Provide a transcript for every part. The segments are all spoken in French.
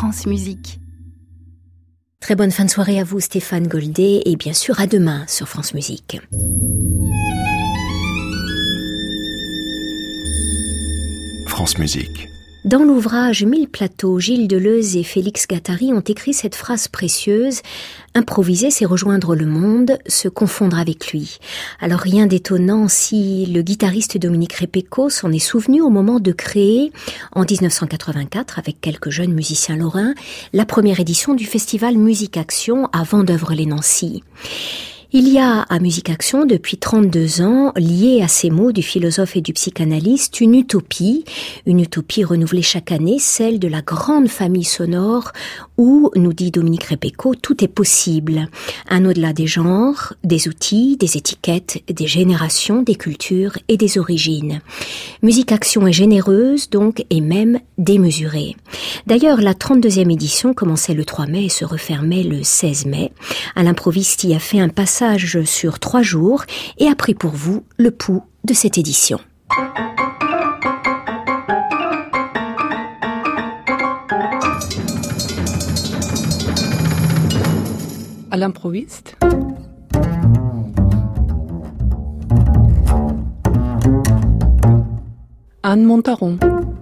France Musique. Très bonne fin de soirée à vous, Stéphane Goldé, et bien sûr à demain sur France Musique. France Musique. Dans l'ouvrage 1000 plateaux, Gilles Deleuze et Félix Guattari ont écrit cette phrase précieuse « Improviser, c'est rejoindre le monde, se confondre avec lui ». Alors rien d'étonnant si le guitariste Dominique Repetko s'en est souvenu au moment de créer, en 1984, avec quelques jeunes musiciens lorrains, la première édition du festival Musique Action à Vendeuvre-lès-Nancy. Il y a à Musique Action depuis 32 ans, liée à ces mots du philosophe et du psychanalyste, une utopie renouvelée chaque année, celle de la grande famille sonore où, nous dit Dominique Repetko, tout est possible. Un au-delà des genres, des outils, des étiquettes, des générations, des cultures et des origines. Musique Action est généreuse donc et même démesurée. D'ailleurs, la 32e édition commençait le 3 mai et se refermait le 16 mai. À l'improviste y a fait un passage sur 3 jours et a pris pour vous le pouls de cette édition. À l'improviste. Anne Montaron.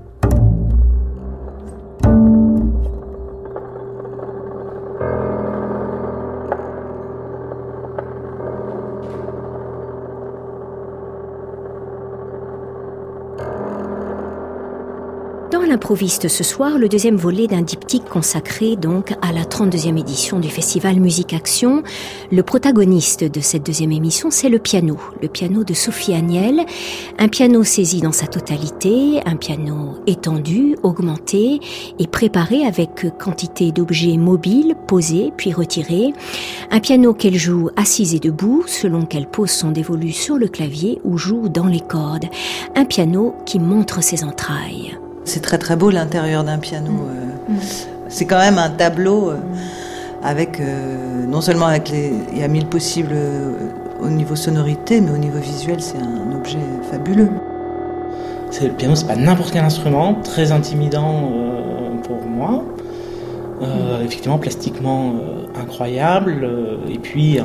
Dans l'improviste ce soir, le deuxième volet d'un diptyque consacré donc à la 32e édition du festival Musique Action. Le protagoniste de cette deuxième émission, c'est le piano de Sophie Agnel. Un piano saisi dans sa totalité, un piano étendu, augmenté et préparé avec quantité d'objets mobiles, posés puis retirés. Un piano qu'elle joue assise et debout, selon qu'elle pose son dévolu sur le clavier ou joue dans les cordes. Un piano qui montre ses entrailles. C'est très très beau l'intérieur d'un piano. C'est quand même un tableau avec non seulement il y a 1000 possibles au niveau sonorité, mais au niveau visuel, c'est un objet fabuleux. Le piano, c'est pas n'importe quel instrument, très intimidant pour moi. Effectivement, plastiquement incroyable. Et puis,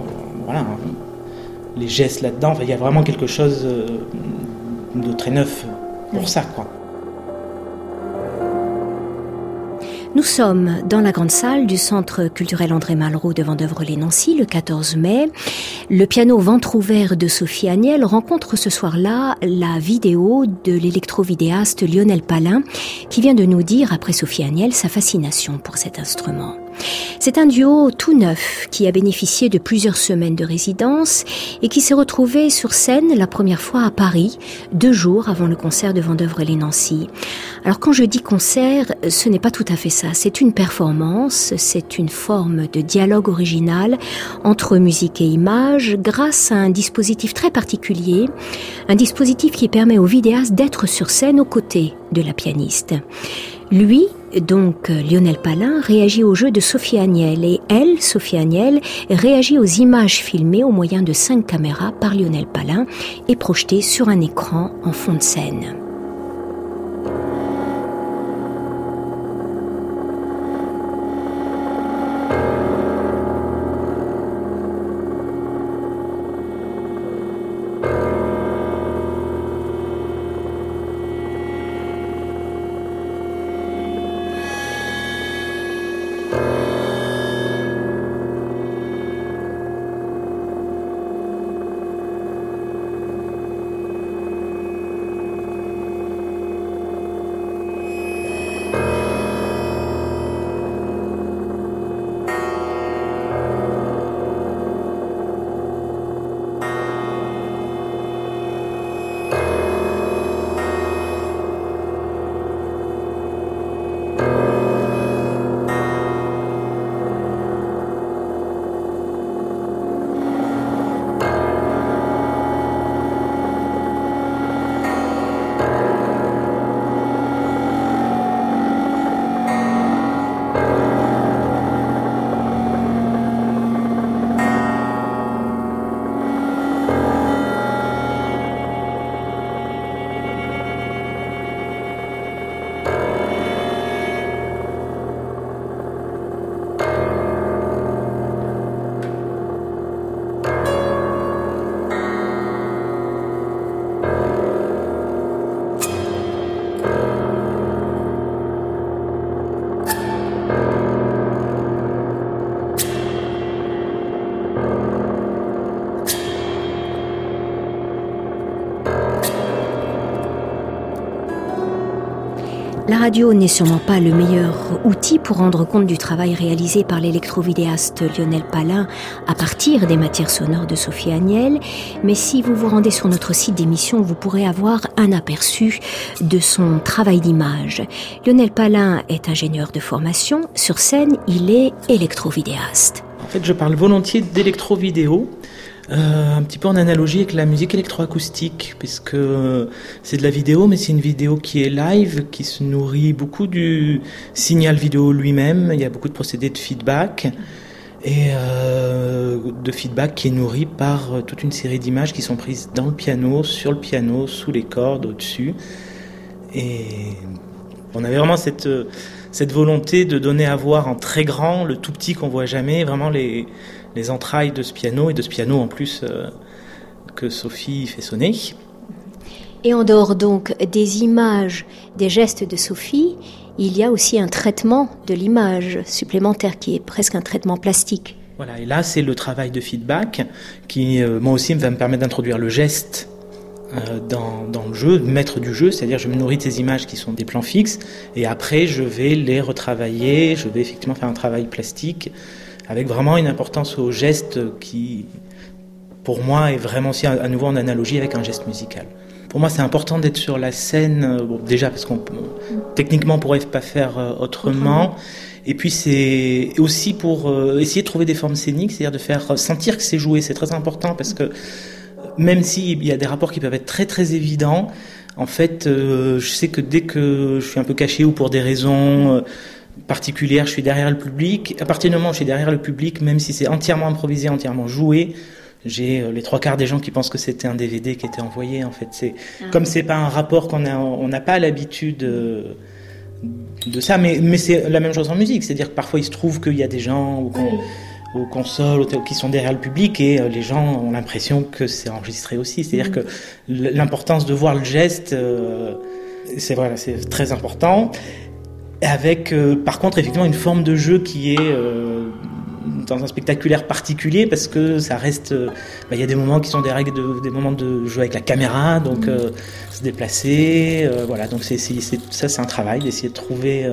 les gestes là-dedans. Il y a vraiment quelque chose de très neuf pour ça, quoi. Nous sommes dans la grande salle du Centre culturel André Malraux de Vendeuvre-lès-Nancy le 14 mai. Le piano Ventre ouvert de Sophie Agnel rencontre ce soir-là la vidéo de l'électrovidéaste Lionel Palin qui vient de nous dire, après Sophie Agnel, sa fascination pour cet instrument. C'est un duo tout neuf qui a bénéficié de plusieurs semaines de résidence et qui s'est retrouvé sur scène la première fois à Paris, 2 jours avant le concert de Vendeuvre-lès-Nancy. Alors quand je dis concert, ce n'est pas tout à fait ça. C'est une performance, c'est une forme de dialogue original entre musique et image grâce à un dispositif très particulier, un dispositif qui permet au vidéaste d'être sur scène aux côtés de la pianiste. Lui, donc Lionel Palin, réagit au jeu de Sophie Agnel et elle, Sophie Agnel, réagit aux images filmées au moyen de 5 caméras par Lionel Palin et projetées sur un écran en fond de scène. La radio n'est sûrement pas le meilleur outil pour rendre compte du travail réalisé par l'électrovidéaste Lionel Palin à partir des matières sonores de Sophie Agnel, mais si vous vous rendez sur notre site d'émission, vous pourrez avoir un aperçu de son travail d'image. Lionel Palin est ingénieur de formation. Sur scène, il est électrovidéaste. En fait, je parle volontiers d'électrovidéo. Un petit peu en analogie avec la musique électroacoustique, puisque c'est de la vidéo, mais c'est une vidéo qui est live, qui se nourrit beaucoup du signal vidéo lui-même. Il y a beaucoup de procédés de feedback, et de feedback qui est nourri par toute une série d'images qui sont prises dans le piano, sur le piano, sous les cordes, au-dessus. Et on avait vraiment cette volonté de donner à voir en très grand le tout petit qu'on voit jamais, vraiment les entrailles de ce piano, et de ce piano en plus que Sophie fait sonner. Et en dehors donc des images, des gestes de Sophie, il y a aussi un traitement de l'image supplémentaire qui est presque un traitement plastique. Voilà, et là c'est le travail de feedback qui, moi aussi, va me permettre d'introduire le geste dans le jeu, maître du jeu, c'est-à-dire je me nourris de ces images qui sont des plans fixes, et après je vais les retravailler, je vais effectivement faire un travail plastique, avec vraiment une importance au geste qui, pour moi, est vraiment aussi à nouveau en analogie avec un geste musical. Pour moi, c'est important d'être sur la scène, déjà parce qu'on techniquement on pourrait pas faire autrement, et puis c'est aussi pour essayer de trouver des formes scéniques, c'est-à-dire de faire sentir que c'est joué, c'est très important, parce que même s'il y a des rapports qui peuvent être très très évidents, en fait, je sais que dès que je suis un peu caché ou pour des raisons particulière, je suis derrière le public. À partir du moment où je suis derrière le public, même si c'est entièrement improvisé, entièrement joué, j'ai les 3/4 des gens qui pensent que c'était un DVD qui était envoyé. En fait, comme c'est pas un rapport on n'a pas l'habitude de ça, mais c'est la même chose en musique. C'est-à-dire que parfois il se trouve qu'il y a des gens aux consoles qui sont derrière le public, et les gens ont l'impression que c'est enregistré aussi. C'est-à-dire que l'importance de voir le geste, c'est très important. Avec, par contre, effectivement, une forme de jeu qui est dans un spectaculaire particulier, parce que ça reste... y a des moments qui sont des règles, des moments de jeu avec la caméra, donc se déplacer, voilà. Donc ça, c'est un travail d'essayer de trouver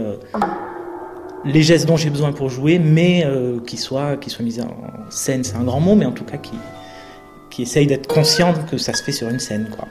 les gestes dont j'ai besoin pour jouer, mais qui soient mis en scène. C'est un grand mot, mais en tout cas qui essaye d'être conscient que ça se fait sur une scène, quoi.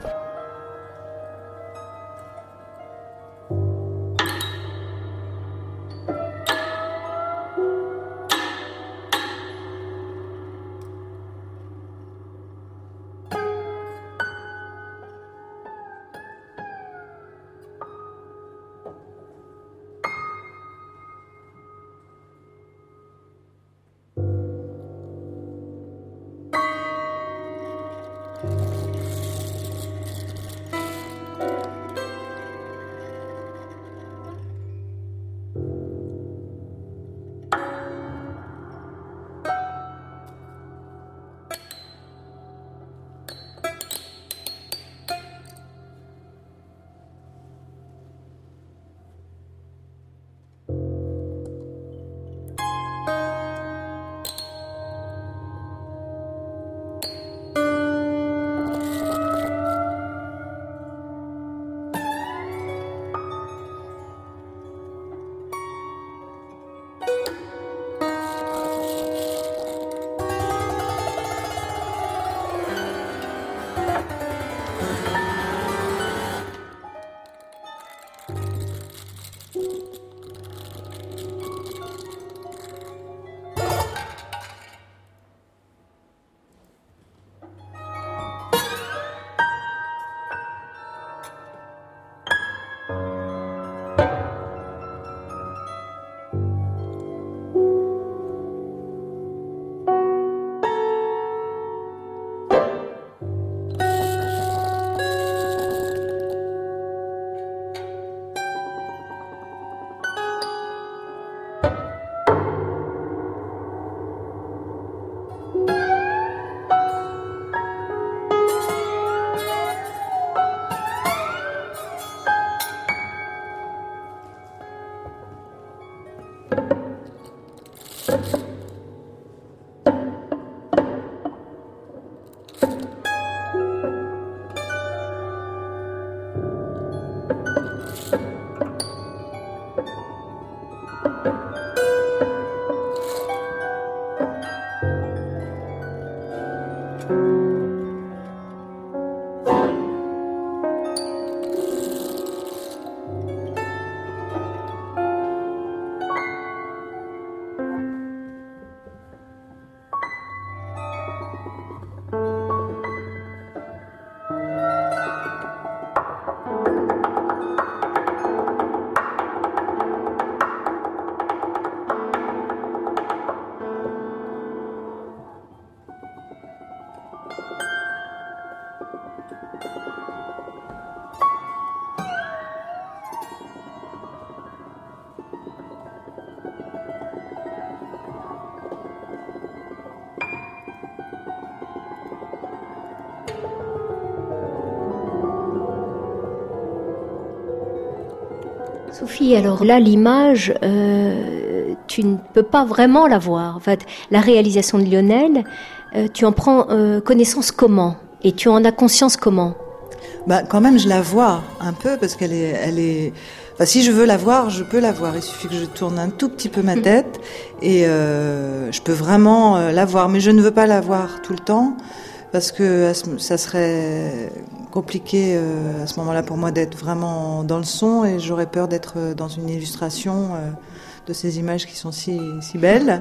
Sophie, alors là, l'image, tu ne peux pas vraiment la voir. En fait, la réalisation de Lionel, tu en prends connaissance comment? Et tu en as conscience comment? Quand même, je la vois un peu parce qu'elle est. Enfin, si je veux la voir, je peux la voir. Il suffit que je tourne un tout petit peu ma tête et je peux vraiment la voir. Mais je ne veux pas la voir tout le temps parce que ça serait compliqué à ce moment-là pour moi d'être vraiment dans le son et j'aurais peur d'être dans une illustration de ces images qui sont si belles.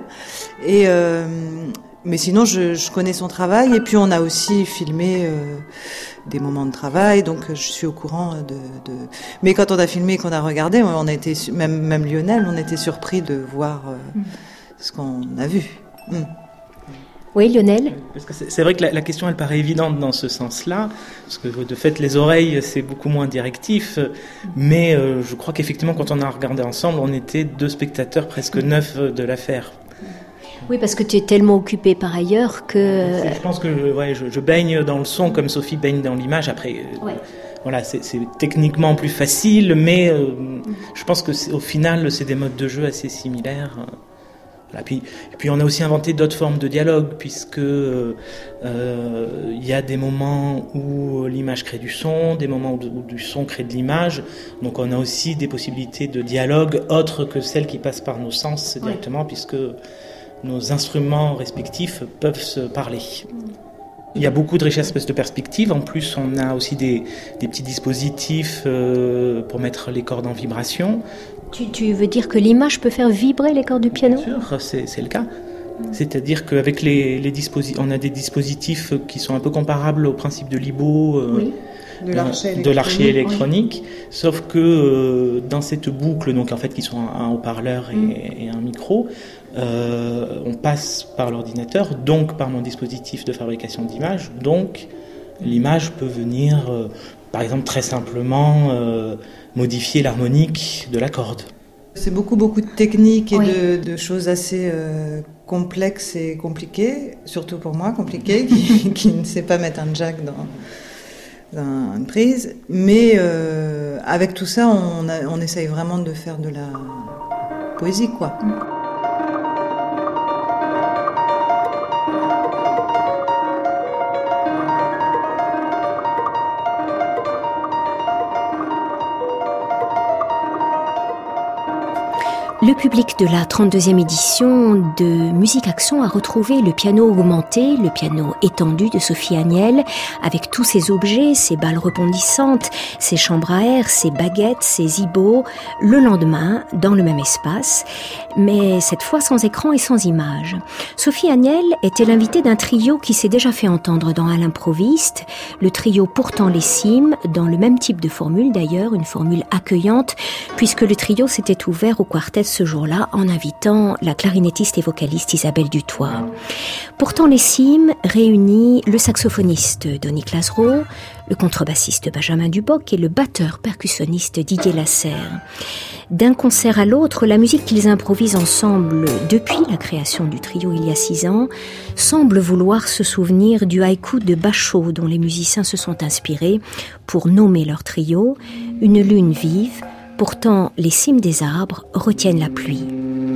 Mais sinon, je connais son travail et puis on a aussi filmé des moments de travail, donc je suis au courant de. Mais quand on a filmé, qu'on a regardé, on a été même Lionel, on était surpris de voir ce qu'on a vu. Oui, Lionel. Parce que c'est vrai que la question, elle paraît évidente dans ce sens-là, parce que de fait, les oreilles, c'est beaucoup moins directif, mais je crois qu'effectivement, quand on a regardé ensemble, on était 2 spectateurs presque neufs de l'affaire. Oui, parce que tu es tellement occupé par ailleurs que... Je pense que je baigne dans le son comme Sophie baigne dans l'image. Après, voilà, c'est techniquement plus facile, mais je pense que au final, c'est des modes de jeu assez similaires. Et puis on a aussi inventé d'autres formes de dialogue, puisque il y a des moments où l'image crée du son, des moments où du son crée de l'image. Donc on a aussi des possibilités de dialogue autres que celles qui passent par nos sens directement, puisque nos instruments respectifs peuvent se parler. Il y a beaucoup de richesse de perspectives. En plus, on a aussi des petits dispositifs pour mettre les cordes en vibration. Tu veux dire que l'image peut faire vibrer les cordes du piano ? Bien sûr, c'est le cas. C'est-à-dire qu'avec on a des dispositifs qui sont un peu comparables au principe de Libo, de l'archet électronique, sauf que dans cette boucle, donc en fait qui sont un haut-parleur et un micro, on passe par l'ordinateur, donc par mon dispositif de fabrication d'images, donc l'image peut venir, par exemple très simplement, modifier l'harmonique de la corde. C'est beaucoup de techniques et de choses assez complexes et compliquées, surtout pour moi, compliquées, qui ne sait pas mettre un jack dans une prise. Mais avec tout ça, on essaye vraiment de faire de la poésie, quoi. Le public de la 32e édition de Musique Action a retrouvé le piano augmenté, le piano étendu de Sophie Agnel, avec tous ses objets, ses balles rebondissantes, ses chambres à air, ses baguettes, ses ibots, le lendemain, dans le même espace, mais cette fois sans écran et sans images. Sophie Agnel était l'invitée d'un trio qui s'est déjà fait entendre dans À l'improviste, le trio Pourtant les Cimes, dans le même type de formule d'ailleurs, une formule accueillante, puisque le trio s'était ouvert au quartet ce jour-là en invitant la clarinettiste et vocaliste Isabelle Dutoit. Pourtant les Cimes réunit le saxophoniste Donny Clasreau, le contrebassiste Benjamin Duboc et le batteur percussionniste Didier Lasserre. D'un concert à l'autre, la musique qu'ils improvisent ensemble depuis la création du trio il y a 6 ans semble vouloir se souvenir du haïku de Bachot dont les musiciens se sont inspirés pour nommer leur trio, une lune vive. Pourtant, les cimes des arbres retiennent la pluie.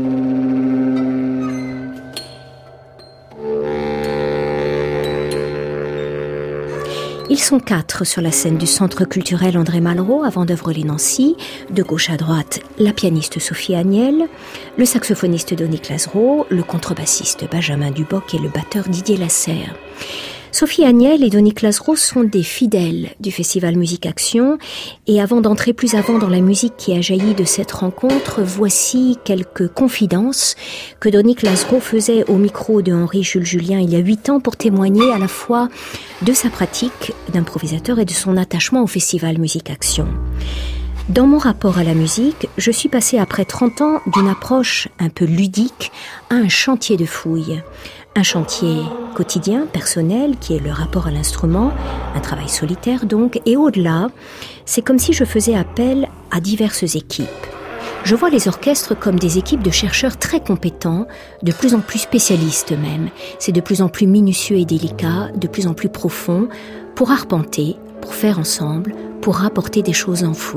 Ils sont 4 sur la scène du Centre culturel André Malraux à Vendeuvre-lès-Nancy. De gauche à droite, la pianiste Sophie Agnel, le saxophoniste Donny Clasreau, le contrebassiste Benjamin Duboc et le batteur Didier Lasserre. Sophie Agnel et Donny Clasreau sont des fidèles du Festival Musique Action. Et avant d'entrer plus avant dans la musique qui a jailli de cette rencontre, voici quelques confidences que Donny Clasreau faisait au micro de Henri-Jules Julien il y a 8 ans pour témoigner à la fois de sa pratique d'improvisateur et de son attachement au Festival Musique Action. Dans mon rapport à la musique, je suis passée après 30 ans d'une approche un peu ludique à un chantier de fouilles. Un chantier quotidien, personnel, qui est le rapport à l'instrument, un travail solitaire donc, et au-delà, c'est comme si je faisais appel à diverses équipes. Je vois les orchestres comme des équipes de chercheurs très compétents, de plus en plus spécialistes même. C'est de plus en plus minutieux et délicat, de plus en plus profond, pour arpenter, pour faire ensemble, pour rapporter des choses enfouies.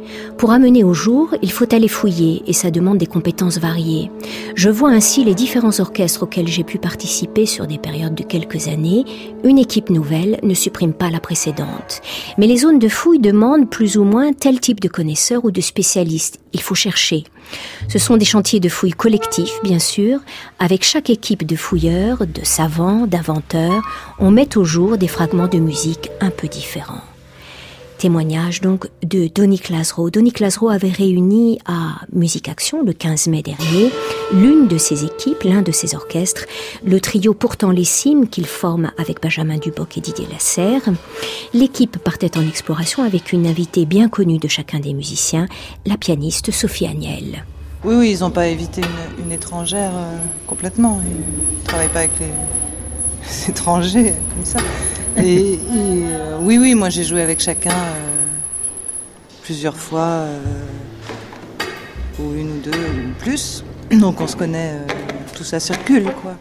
Pour amener au jour, il faut aller fouiller et ça demande des compétences variées. Je vois ainsi les différents orchestres auxquels j'ai pu participer sur des périodes de quelques années. Une équipe nouvelle ne supprime pas la précédente. Mais les zones de fouille demandent plus ou moins tel type de connaisseurs ou de spécialistes. Il faut chercher. Ce sont des chantiers de fouilles collectifs, bien sûr. Avec chaque équipe de fouilleurs, de savants, d'inventeurs, on met au jour des fragments de musique un peu différents. Témoignage donc de Donny Klasrow. Donny Klasrow avait réuni à Musique Action le 15 mai dernier l'une de ses équipes, l'un de ses orchestres, le trio Pourtant les Cimes qu'il forme avec Benjamin Duboc et Didier Lasserre. L'équipe partait en exploration avec une invitée bien connue de chacun des musiciens, la pianiste Sophie Agnel. Oui, ils n'ont pas évité une étrangère complètement. Ils ne travaillent pas avec les étrangers comme ça. Oui, moi j'ai joué avec chacun plusieurs fois, ou une ou deux, ou plus. Donc on se connaît, tout ça circule, quoi.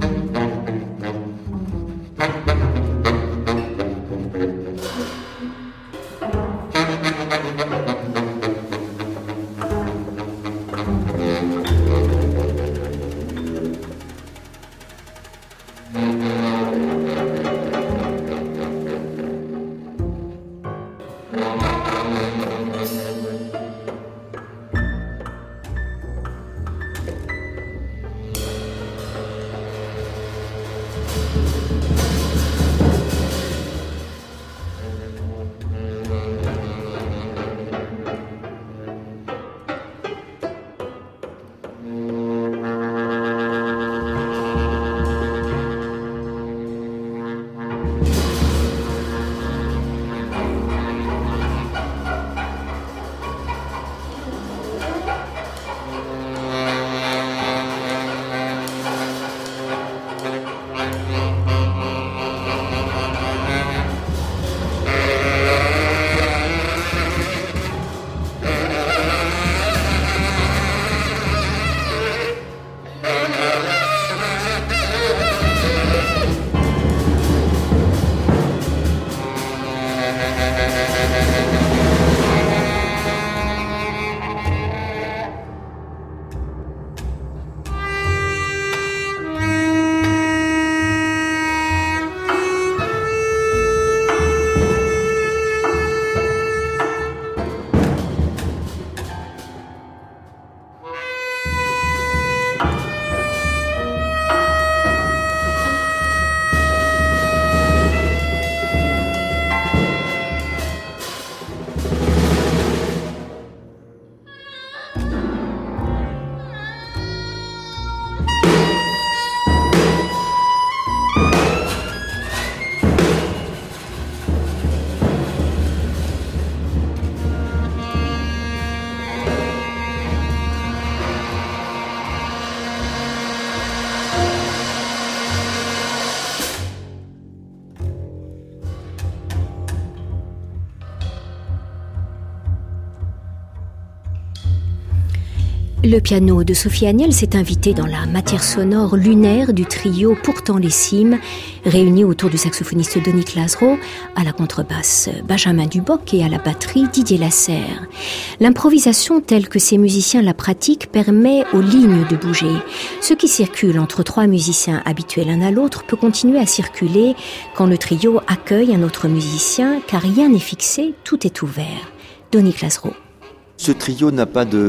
Le piano de Sophie Agnel s'est invité dans la matière sonore lunaire du trio Pourtant les cimes, réuni autour du saxophoniste Donick Lazero, à la contrebasse Benjamin Duboc et à la batterie Didier Lasserre. L'improvisation telle que ces musiciens la pratiquent permet aux lignes de bouger. Ce qui circule entre trois musiciens habitués l'un à l'autre peut continuer à circuler quand le trio accueille un autre musicien, car rien n'est fixé, tout est ouvert. Donick Lazero. Ce trio ne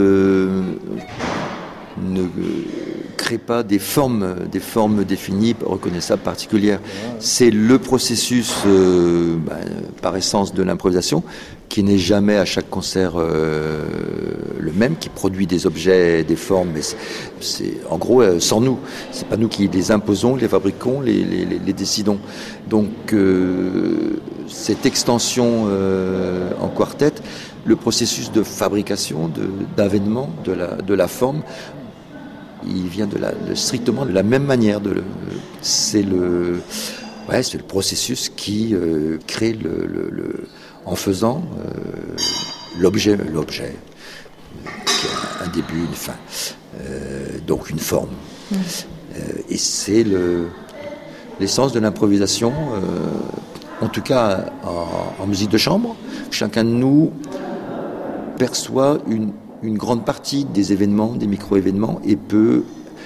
crée pas des formes définies, reconnaissables, particulières. C'est le processus, par essence, de l'improvisation, qui n'est jamais à chaque concert le même, qui produit des objets, des formes, mais c'est en gros sans nous. C'est pas nous qui les imposons, les fabriquons, les décidons. Donc cette extension en quartet, le processus de fabrication, d'avènement de la forme, il vient strictement de la même manière. C'est le processus qui crée en faisant l'objet qui a un début, une fin, donc une forme. Et c'est l'essence de l'improvisation, en tout cas en musique de chambre. Chacun de nous perçoit une grande partie des événements, des micro-événements, et peut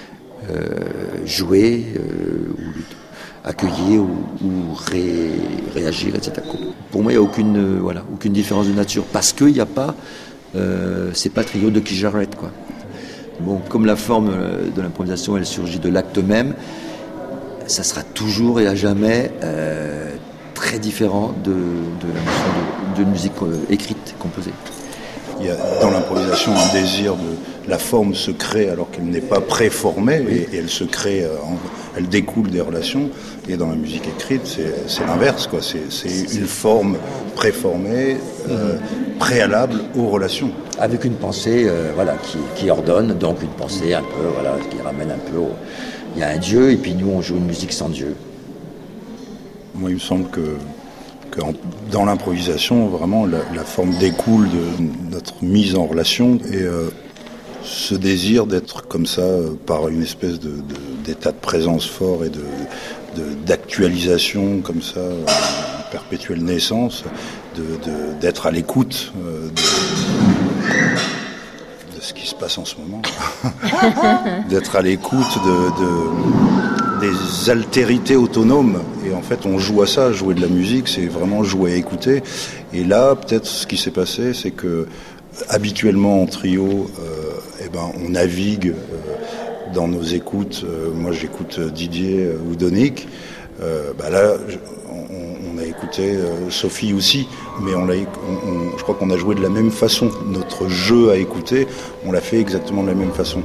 jouer, ou accueillir, ou réagir, etc. Pour moi, il n'y a aucune différence de nature, parce qu'il n'y a pas, c'est pas trio de Keith Jarrett, quoi. Bon, comme la forme de l'improvisation, elle surgit de l'acte même, ça sera toujours et à jamais très différent de la notion de musique écrite, composée. Il y a dans l'improvisation un désir la forme se crée alors qu'elle n'est pas préformée, oui. Et elle se crée, elle découle des relations. Et dans la musique écrite, c'est l'inverse, quoi. C'est une forme préformée, préalable aux relations. Avec une pensée, qui ordonne, donc une pensée un peu, qui ramène un peu il y a un Dieu, et puis nous on joue une musique sans Dieu. Moi, il me semble que dans l'improvisation, vraiment, la forme découle de notre mise en relation, et ce désir d'être comme ça, par une espèce d'état de présence fort et d'actualisation comme ça, perpétuelle naissance, d'être à l'écoute de ce qui se passe en ce moment, d'être à l'écoute des altérités autonomes. Et en fait, on joue à ça, jouer de la musique, c'est vraiment jouer à écouter. Et là, peut-être ce qui s'est passé, c'est que habituellement en trio, on navigue dans nos écoutes. Moi, j'écoute Didier ou Donick. Là, on a écouté Sophie aussi, mais je crois qu'on a joué de la même façon. Notre jeu à écouter, on l'a fait exactement de la même façon.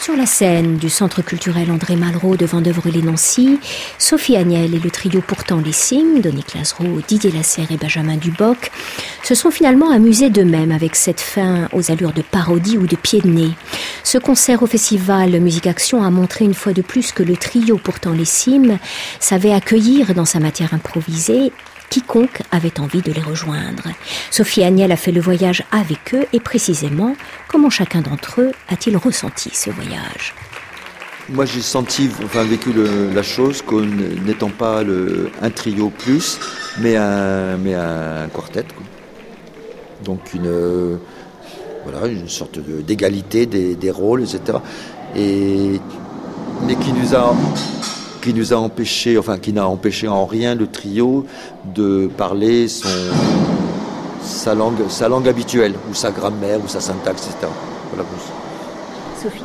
Sur la scène du Centre culturel André Malraux de Vandœuvre-lès-Nancy, Sophie Agnel et le trio Pourtant les Cimes, de Nicolas Roux, Didier Lasserre et Benjamin Duboc, se sont finalement amusés d'eux-mêmes avec cette fin aux allures de parodie ou de pied de nez. Ce concert au festival Musique Action a montré une fois de plus que le trio Pourtant les Cimes savait accueillir dans sa matière improvisée quiconque avait envie de les rejoindre. Sophie Agnel a fait le voyage avec eux et précisément, comment chacun d'entre eux a-t-il ressenti ce voyage ? Moi, j'ai vécu la chose qu'en n'étant pas un trio plus, mais un quartet, quoi. Donc une sorte d'égalité des rôles, etc. Mais qui n'a empêché en rien le trio de parler sa langue habituelle, ou sa grammaire, ou sa syntaxe, etc. Voilà. Sophie.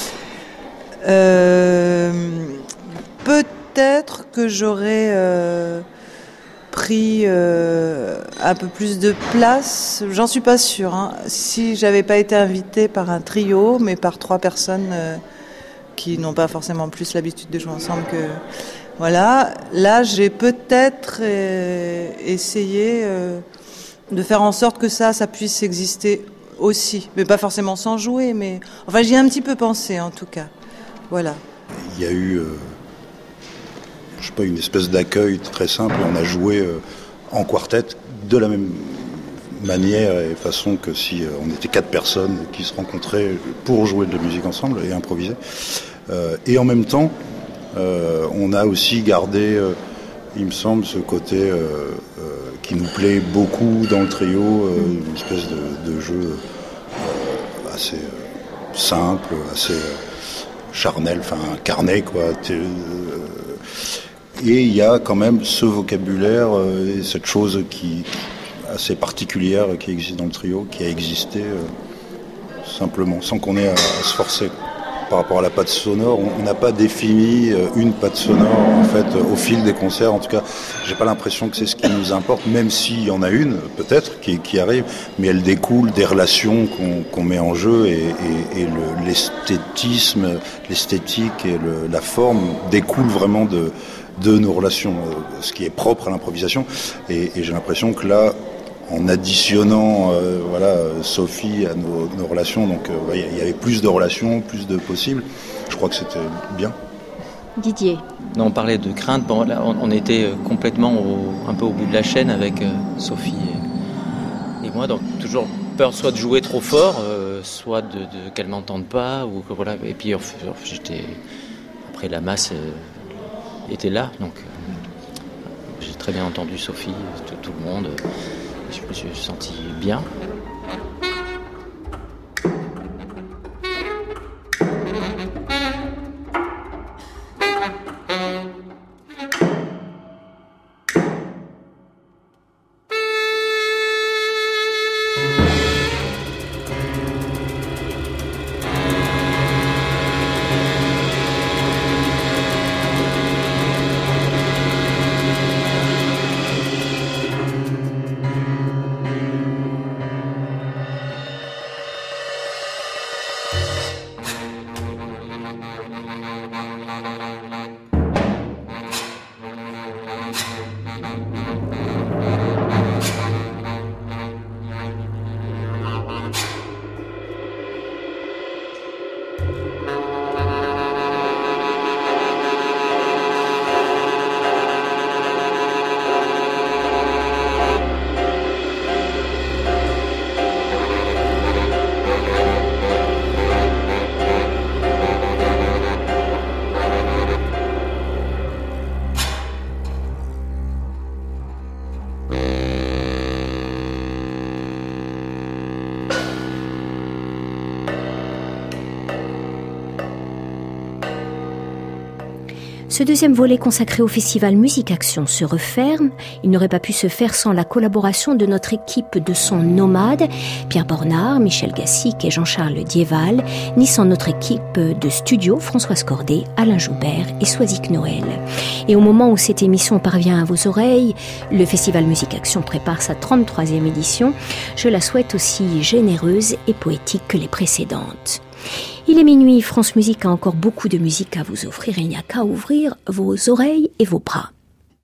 Peut-être que j'aurais pris un peu plus de place, j'en suis pas sûre, hein, si j'avais pas été invitée par un trio, mais par 3 personnes qui n'ont pas forcément plus l'habitude de jouer ensemble que... Voilà, là j'ai peut-être essayé de faire en sorte que ça puisse exister aussi, mais pas forcément sans jouer, mais... Enfin, j'y ai un petit peu pensé en tout cas, voilà. Il y a eu, une espèce d'accueil très simple, on a joué en quartet de la même manière et façon que si on était 4 personnes qui se rencontraient pour jouer de la musique ensemble et improviser. Et en même temps, on a aussi gardé, il me semble, ce côté qui nous plaît beaucoup dans le trio, une espèce de jeu assez simple, assez charnel, enfin carnet, quoi. Et il y a quand même ce vocabulaire et cette chose assez particulière qui existe dans le trio, qui a existé simplement, sans qu'on ait à se forcer. Par rapport à la patte sonore, on n'a pas défini une patte sonore en fait au fil des concerts. En tout cas, j'ai pas l'impression que c'est ce qui nous importe, même s'il y en a une peut-être qui arrive, mais elle découle des relations qu'on met en jeu et l'esthétisme, l'esthétique et la forme découlent vraiment de nos relations, ce qui est propre à l'improvisation. Et j'ai l'impression que là, en additionnant Sophie à nos relations, donc il y avait plus de relations, plus de possibles. Je crois que c'était bien. Didier. Non, on parlait de crainte. Bon, là, on était complètement un peu au bout de la chaîne avec Sophie et moi, donc toujours peur soit de jouer trop fort, soit de qu'elle m'entende pas, ou que voilà. Et puis après la masse était là, donc j'ai très bien entendu Sophie, tout le monde. Je me suis senti bien. Ce deuxième volet consacré au festival Musique Action se referme. Il n'aurait pas pu se faire sans la collaboration de notre équipe de son nomade, Pierre Bornard, Michel Gassic et Jean-Charles Dieval, ni sans notre équipe de studio, Françoise Cordet, Alain Joubert et Soisic Noël. Et au moment où cette émission parvient à vos oreilles, le festival Musique Action prépare sa 33e édition. Je la souhaite aussi généreuse et poétique que les précédentes. Il est minuit, France Musique a encore beaucoup de musique à vous offrir. Il n'y a qu'à ouvrir vos oreilles et vos bras.